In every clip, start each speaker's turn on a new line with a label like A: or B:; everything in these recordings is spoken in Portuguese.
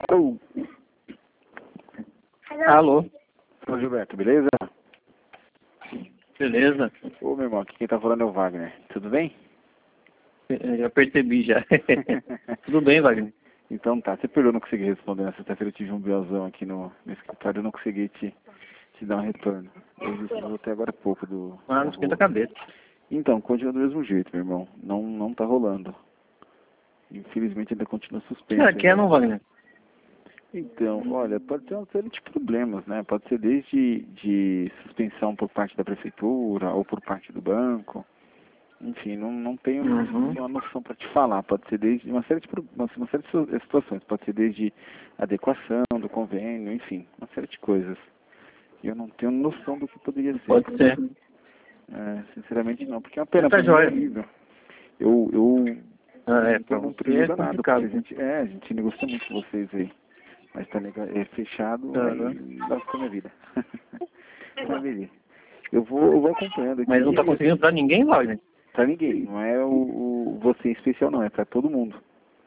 A: Oh.
B: Alô?
A: Ô Gilberto, beleza?
B: Beleza?
A: Ô meu irmão, aqui quem tá falando é o Wagner. Tudo bem?
B: Já percebi já. Tudo bem, Wagner?
A: Então tá, você perdoou, não consegui responder. Na sexta-feira eu tive um biozão aqui no escritório, eu não consegui te dar um retorno. Eu voltei agora há pouco do...
B: Ah, não esquenta a cabeça.
A: Então, continua do mesmo jeito, meu irmão. Não tá rolando. Infelizmente ainda continua suspenso.
B: Será que é, não, Wagner?
A: Então, olha, pode ter uma série de problemas, né? Pode ser desde de suspensão por parte da prefeitura ou por parte do banco. Enfim, não tenho uma noção para te falar. Pode ser desde uma série de situações. Pode ser desde adequação do convênio, enfim, uma série de coisas. E eu não tenho noção do que poderia ser.
B: Pode ser.
A: Sinceramente não, porque é uma pena,
B: Tá
A: pra mim é
B: joia.
A: horrível. Eu
B: Pra
A: não
B: você
A: prejuízo
B: é
A: nada, porque
B: complicado.
A: a gente negocia muito com vocês aí. Mas tá fechado, aí lascou minha vida. Mas beleza. Eu vou acompanhando aqui.
B: Mas não tá conseguindo pra ninguém, Wagner?
A: Pra ninguém, não é o você em especial não, é pra todo mundo.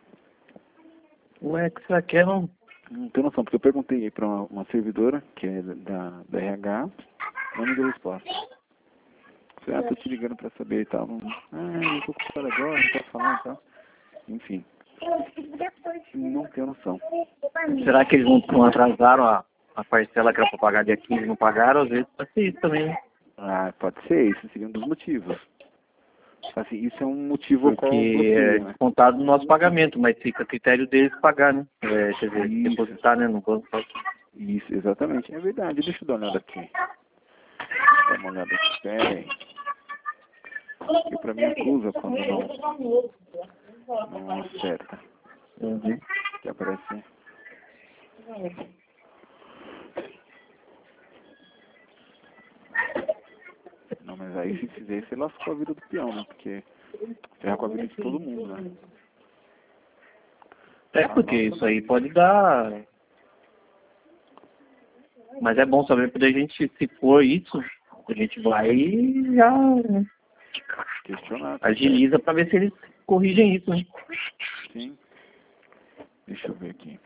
B: Ué, que será que é, não?
A: Não tenho noção, porque eu perguntei aí pra uma servidora, que é da RH, não me deu resposta. Falei, tô te ligando pra saber e tal. Eu tô ocupado agora, não posso falar e tal. Enfim. Não tenho noção.
B: Será que eles não atrasaram a parcela que era pra pagar dia 15 e não pagaram? Às vezes pode ser isso também, né?
A: Pode ser, isso seria um dos motivos. Assim, isso é um motivo ao qual
B: Porque é
A: bloqueia, né?
B: descontado no nosso pagamento, mas fica a critério deles pagar, né? Quer dizer, depositar, né, no banco.
A: Isso, exatamente. É verdade. Deixa eu dar uma olhada aqui. Dá uma olhada aqui. Pera aí. Porque pra mim acusa quando não acerta. Que aparece. Não, mas aí se fizer, você lascou a vida do peão, né? Porque ferra com a vida de todo mundo, né?
B: Porque isso aí pode dar. Mas é bom saber pra gente, se for isso, a gente vai e já
A: Questionar.
B: agiliza pra ver se eles corrigem isso, né?
A: Sim. Deixa eu ver aqui.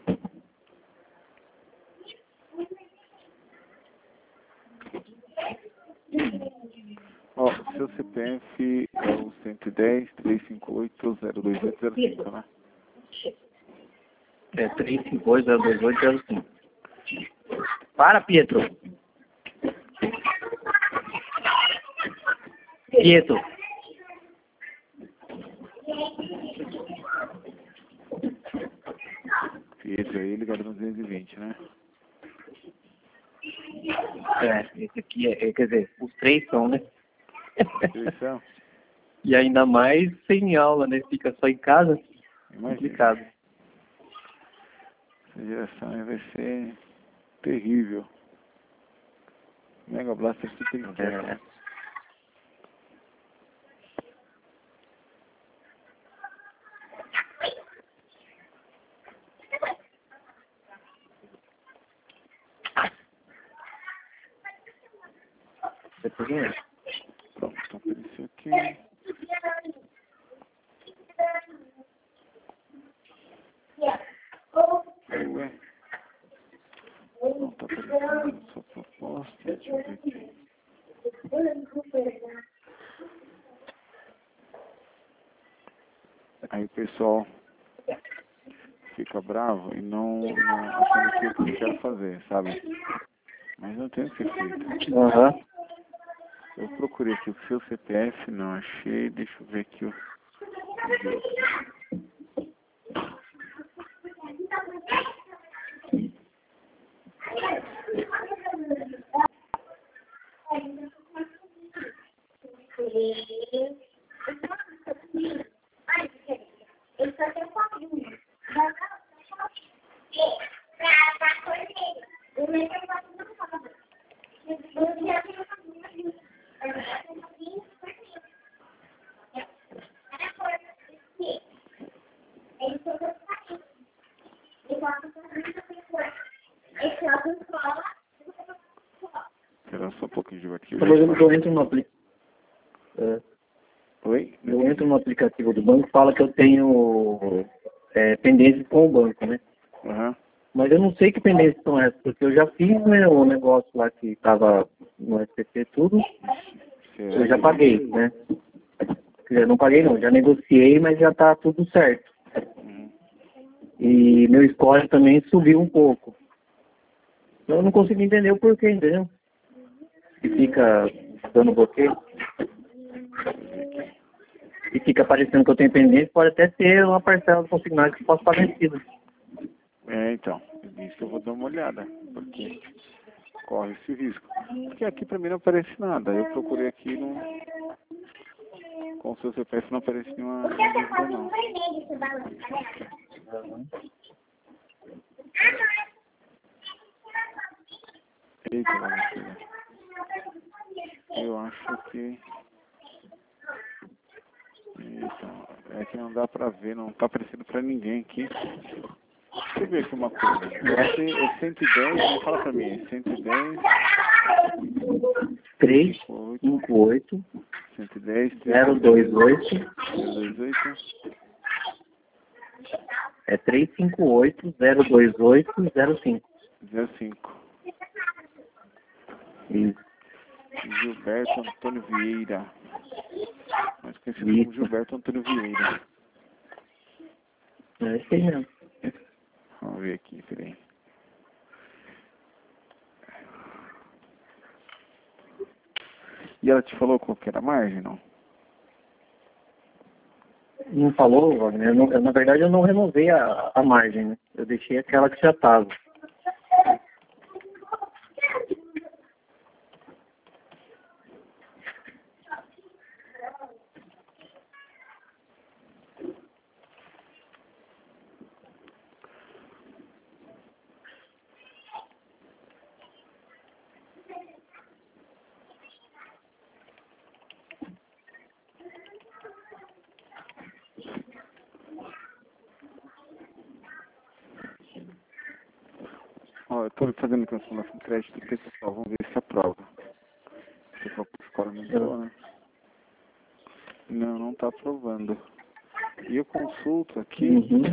A: Ó, seu CPF é o 110-358-02805, né?
B: É 352-02805. Para, Pietro! Pietro!
A: Pietro aí ligado no 220, né?
B: Esse aqui quer dizer, os três são, né?
A: Direção?
B: E ainda mais sem aula, né? Fica só em casa. Complicado.
A: Essa direção aí vai ser terrível. Mega Blaster Super Inferno. Pronto, então apareceu aqui. Ué. Não tá aparecendo sua proposta. Deixa eu ver aqui. Aí o pessoal fica bravo e não achando que é o que eu quero fazer, sabe? Mas não tem o que ser feito. Eu procurei aqui o seu CPF, não achei. Deixa eu ver aqui os outros. Espera só um pouquinho de aqui.
B: Eu entro no aplicativo.
A: Oi?
B: Eu entro no aplicativo do banco, fala que eu tenho pendência com o banco, né?
A: Aham.
B: Mas eu não sei que pendências são essas, porque eu já fiz, né, o negócio lá que tava no SPC tudo, eu já paguei, né? Quer dizer, eu não paguei não, já negociei, mas já tá tudo certo. E meu score também subiu um pouco. Eu não consigo entender o porquê, entendeu? Que fica dando bloqueio. E fica parecendo que eu tenho pendência, pode até ser uma parcela do consignado que possa estar vencida.
A: Então, isso que eu vou dar uma olhada, porque corre esse risco. Porque aqui pra mim não aparece nada. Eu procurei aqui no com o seu CPF não aparece nenhuma dívida não. Eita, Valentina. Eu acho que... Então, é que não dá pra ver, não tá aparecendo pra ninguém aqui. Deixa eu ver aqui uma coisa. Você é 110, não fala pra mim, é 110...
B: 358
A: 110
B: 028
A: 028
B: é 358 028 05.
A: 05.
B: Isso.
A: Gilberto Antônio Vieira. Mais conhecido como Gilberto Antônio Vieira.
B: É isso aí mesmo.
A: Vamos ver aqui, peraí. E ela te falou qual que era a margem, não?
B: Não falou, Wagner? Na verdade eu não renovei a margem, né? Eu deixei aquela que já estava.
A: Ó, eu tô fazendo cancelação de crédito pessoal, vamos ver se aprova. Se for por escola não tô, né? Não, não tá aprovando. E eu consulto aqui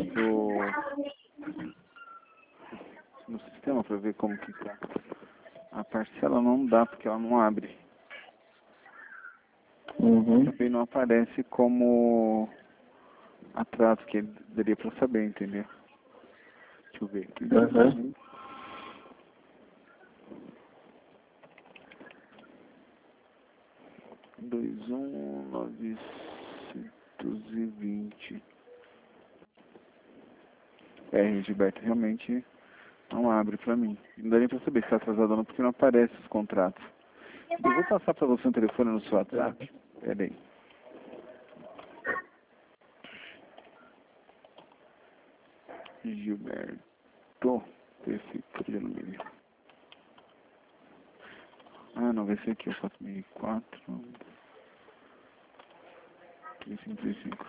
A: no sistema para ver como que tá. A parcela não dá porque ela não abre. Também não aparece como atraso, que daria para saber, entendeu? Deixa eu ver aqui. 21.920. Gilberto, realmente não abre pra mim. Não dá nem pra saber se tá atrasado ou não, porque não aparece os contratos. Eu vou passar pra você um telefone no seu WhatsApp. Pera aí. Gilberto, prefeitura de alumínio. Ah, não, vai ser aqui, eu faço 1004 3535.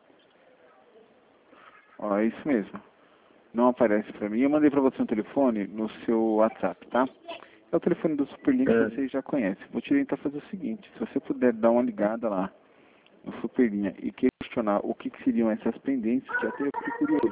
A: Ó, é isso mesmo. Não aparece pra mim. Eu mandei pra você um telefone no seu WhatsApp, tá? É o telefone do Superlink que você já conhece. Vou te tentar fazer o seguinte. Se você puder dar uma ligada lá no Superlinha e questionar o que seriam essas pendências, que até eu fiquei curioso.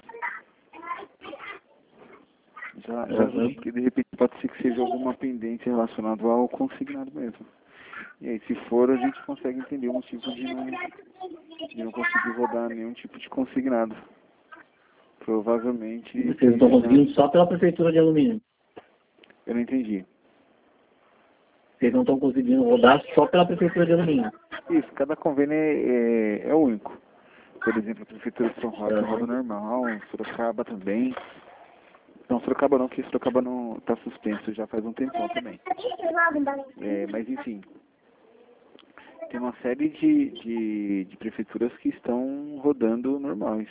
A: Já, porque de repente pode ser que seja alguma pendência relacionada ao consignado mesmo. E aí, se for, a gente consegue entender o motivo de não conseguir rodar nenhum tipo de consignado. Provavelmente...
B: Vocês estão conseguindo só pela prefeitura de alumínio?
A: Eu não entendi.
B: Vocês não estão conseguindo rodar só pela prefeitura de alumínio?
A: Isso, cada convênio é único. Por exemplo, a prefeitura de São Roque roda normal, Sorocaba também. Não, Sorocaba não, porque Sorocaba não está suspenso já faz um tempão também. Mas enfim, tem uma série de prefeituras que estão rodando normais.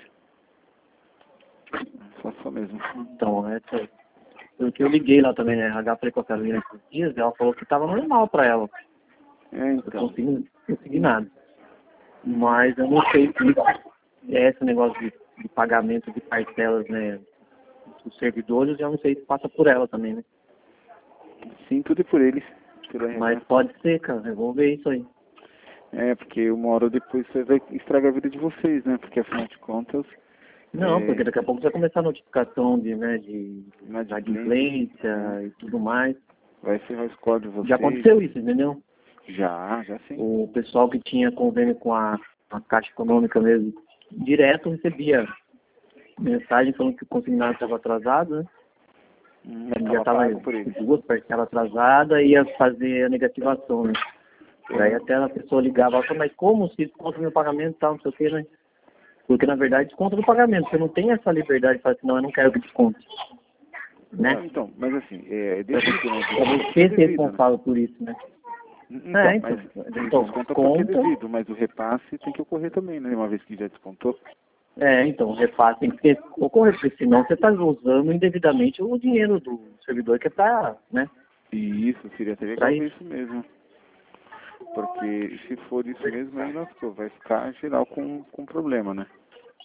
A: Só mesmo.
B: Então, porque eu liguei lá também, né? RH falei com a Carolina esses dias, ela falou que estava normal para ela.
A: Então.
B: Eu não consegui nada. Mas eu não sei se esse negócio de pagamento de parcelas, né? Os servidores, eu não sei se passa por ela também, né?
A: Sim, tudo é por eles.
B: Mas pode ser, cara. Eu vou ver isso aí.
A: Porque uma hora depois você vai estragar a vida de vocês, né? Porque afinal de contas,
B: Não, porque daqui a pouco vai começar a notificação de, né, de inadimplência e tudo mais.
A: Vai ferrar o score de vocês.
B: Já aconteceu isso, entendeu?
A: Já sim.
B: O pessoal que tinha convênio com a Caixa Econômica mesmo, direto recebia mensagem falando que o consignado estava atrasado, né? Já estava duas parcelas atrasadas e ia fazer a negativação, né? Daí até a pessoa ligava e falava, mas como se desconta no pagamento e tal, não sei o que, né? Porque na verdade desconta no pagamento, você não tem essa liberdade de falar assim, não, eu não quero que desconte. Né?
A: Então, mas assim, deixa eu
B: pra você ser responsável por isso, né?
A: Então, desconta porque é devido, mas o repasse tem que ocorrer também, né? Uma vez que já descontou.
B: Então, o repasse tem que ocorrer, porque senão você está usando indevidamente o dinheiro do servidor que é para, né?
A: Isso, seria até legal ver isso mesmo. Porque se for isso mesmo, aí vai ficar geral com problema, né?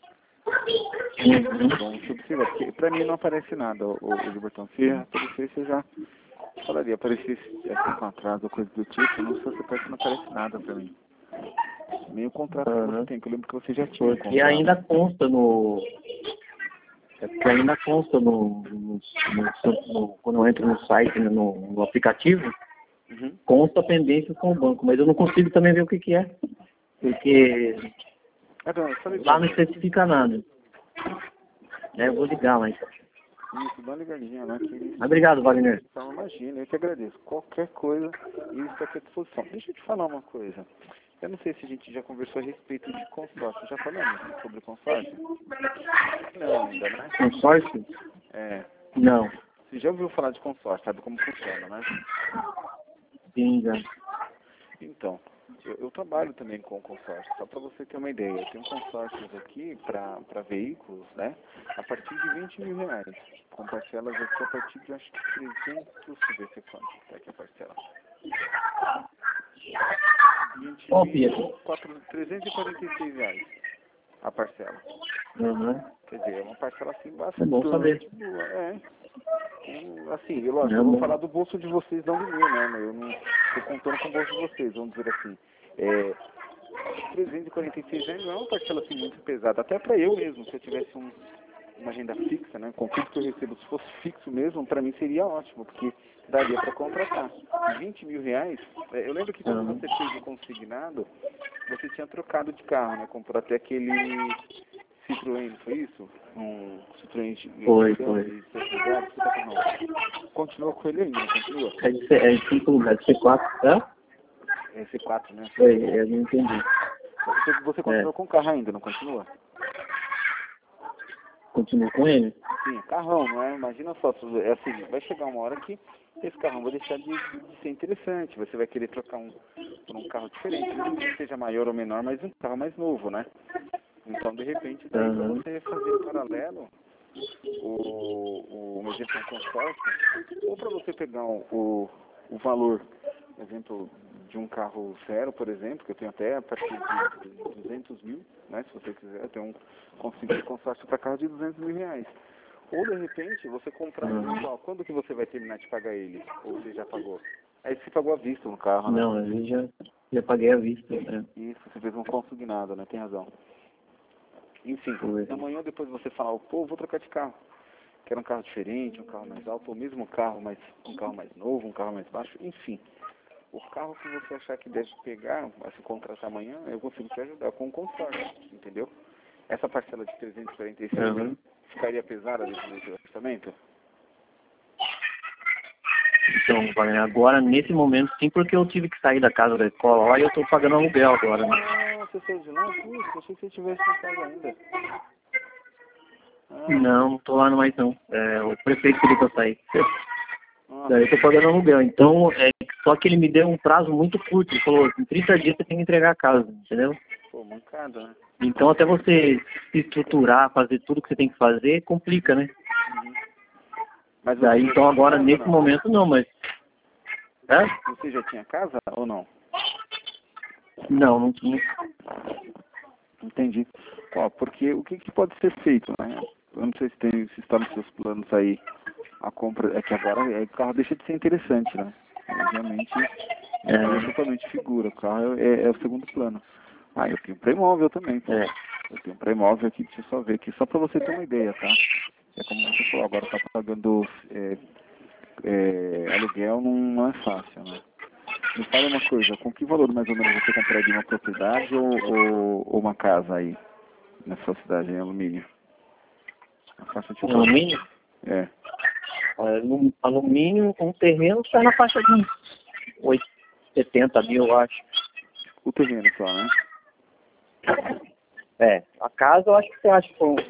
A: Vamos observar, porque pra mim não aparece nada, o Gilbertão. Se aparecesse, eu já falaria, aparecesse assim com atraso ou coisa do tipo, não sei se não aparece nada pra mim. Nem o contrato que você tem, que eu lembro que você já tinha.
B: Porque ainda consta no... porque ainda consta quando eu entro no site, no aplicativo, consta pendência com o banco, mas eu não consigo também ver o que é. Porque lá não especifica nada. Eu vou ligar lá então.
A: Isso, dá uma ligadinha lá.
B: Obrigado, Wagner.
A: Então, imagina, eu que agradeço. Qualquer coisa, isso aqui à disposição. Deixa eu te falar uma coisa. Eu não sei se a gente já conversou a respeito de consórcio. Já falamos sobre consórcio? Não, ainda, né?
B: Consórcio? Não.
A: Você já ouviu falar de consórcio, sabe como funciona, né?
B: Sim, já.
A: Então, eu trabalho também com consórcio, só para você ter uma ideia. Eu tenho consórcios aqui para veículos, né? A partir de R$20.000. Com parcelas aqui a partir de, acho que 300, deixa eu ver se é quanto tá aqui a parcela. R$346 a parcela. Quer dizer, é uma parcela assim bastante boa. Assim, eu vou falar do bolso de vocês, não do meu, né? Eu não estou contando com o bolso de vocês, vamos dizer assim. R$346 não é uma parcela assim muito pesada, até para eu mesmo, se eu tivesse uma renda fixa, né? Com tudo que eu recebo, se fosse fixo mesmo, para mim seria ótimo, porque daria para contratar. R$20.000, eu lembro que quando você fez o consignado, você tinha trocado de carro, né? Comprou até aquele Citroën, foi isso? Um Citroën
B: Foi.
A: Continua com ele ainda, não continua?
B: É de 5 lugares, C4, tá?
A: É C4, né?
B: Eu não entendi.
A: Você continua com o carro ainda, não continua?
B: Continua com ele?
A: Sim, carrão, não é? Imagina só, é assim, vai chegar uma hora que esse carrão vai deixar de ser interessante, você vai querer trocar por um carro diferente, não que seja maior ou menor, mas um carro mais novo, né? Então, de repente, daí para você fazer em paralelo o exemplo do consórcio, ou para você pegar o valor, por exemplo, de um carro zero, por exemplo, que eu tenho até a partir de 200 mil, né, se você quiser, eu tenho conseguir consórcio para carro de R$200.000. Ou, de repente, você comprar só, quando que você vai terminar de pagar ele? Ou você já pagou? Aí você pagou à vista no carro, né?
B: Não, eu já paguei à vista.
A: Isso, você fez um consignado, né? Tem razão. Enfim, amanhã depois você falar, pô, vou trocar de carro. Quero um carro diferente, um carro mais alto, ou mesmo um carro mais novo, um carro mais baixo, enfim. O carro que você achar que deve pegar, vai se contratar amanhã, eu consigo te ajudar com o consórcio, entendeu? Essa parcela de 346 ficaria pesada nesse orçamento?
B: Então, agora, nesse momento, sim, porque eu tive que sair da casa da escola lá e eu estou pagando aluguel agora, né?
A: Você saiu de lá? Puxa, achei que você estivesse na casa ainda.
B: Não estou lá mais não. O prefeito pediu para eu sair. Daí eu estou pagando aluguel. Então, só que ele me deu um prazo muito curto. Ele falou, em 30 dias você tem que entregar a casa, entendeu?
A: Pô, mancada, né?
B: Então, até você se estruturar, fazer tudo que você tem que fazer, complica, né?
A: Mas
B: daí, então, agora, nesse momento, não, mas...
A: Você já tinha casa ou não?
B: Não tinha.
A: Entendi. Porque o que pode ser feito, né? Eu não sei se está nos seus planos aí a compra, é que agora o carro deixa de ser interessante, né? Realmente é totalmente figura, o carro é o segundo plano. Eu tenho pré-imóvel também. Eu tenho um pré-imóvel aqui, deixa eu só ver aqui, só para você ter uma ideia, tá? É como você falou, agora tá pagando aluguel não é fácil, né? Me fala uma coisa, com que valor mais ou menos você compraria uma propriedade ou uma casa aí, na sua cidade, em alumínio? A faixa de
B: alumínio?
A: É.
B: Alumínio, um terreno está na faixa de 70 mil, eu acho.
A: O terreno só, né?
B: A casa eu acho que você acha com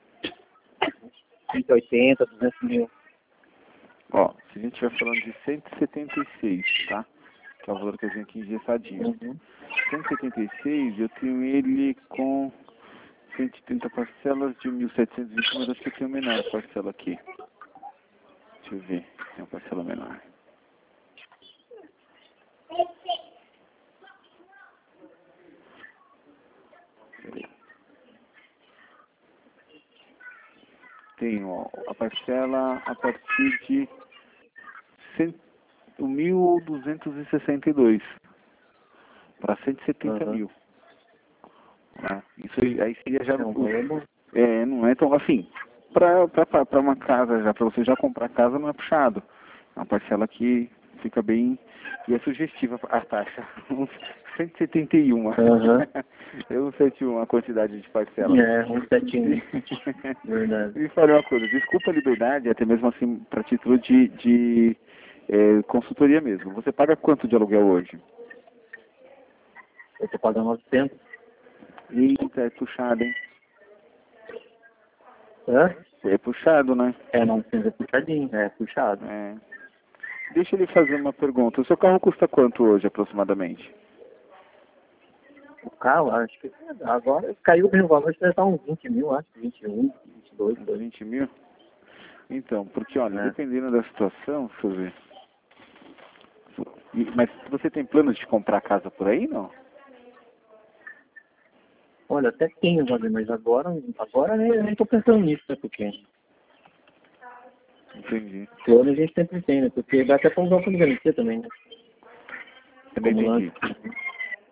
B: 180, 200 mil.
A: Ó, se a gente estiver falando de 176, tá? Que é o valor que eu tenho aqui engessadinho. 176, eu tenho ele com 130 parcelas de 1.720, mas acho que eu tenho menor parcela aqui. Deixa eu ver, tem uma parcela menor. Tenho a parcela a partir de 1.262 para 170 mil. Né? Isso aí seria já... não é tão assim. Para uma casa, já para você já comprar casa, não é puxado. É uma parcela que fica bem... E é sugestiva a taxa. 171. Eu não sei a quantidade de parcela.
B: 171. Verdade.
A: Me fale uma coisa, desculpa a liberdade, até mesmo assim, para título de consultoria mesmo. Você paga quanto de aluguel hoje?
B: Eu tô pagando 900.
A: Eita, é puxado, hein?
B: Hã?
A: É puxado, né?
B: 900 é puxadinho, é puxado.
A: Deixa ele fazer uma pergunta. O seu carro custa quanto hoje, aproximadamente?
B: O carro, acho que agora caiu bem o valor, deve estar uns 20 mil, acho, 21, 22.
A: 20 mil? Então, porque, olha, dependendo da situação, deixa eu ver. Mas você tem planos de comprar casa por aí, não?
B: Olha, até tenho, mas agora nem tô pensando nisso, né, porque...
A: Entendi.
B: Plano a gente sempre tem, né, porque dá até pra usar o plano de garantia também, né?
A: Também entendi.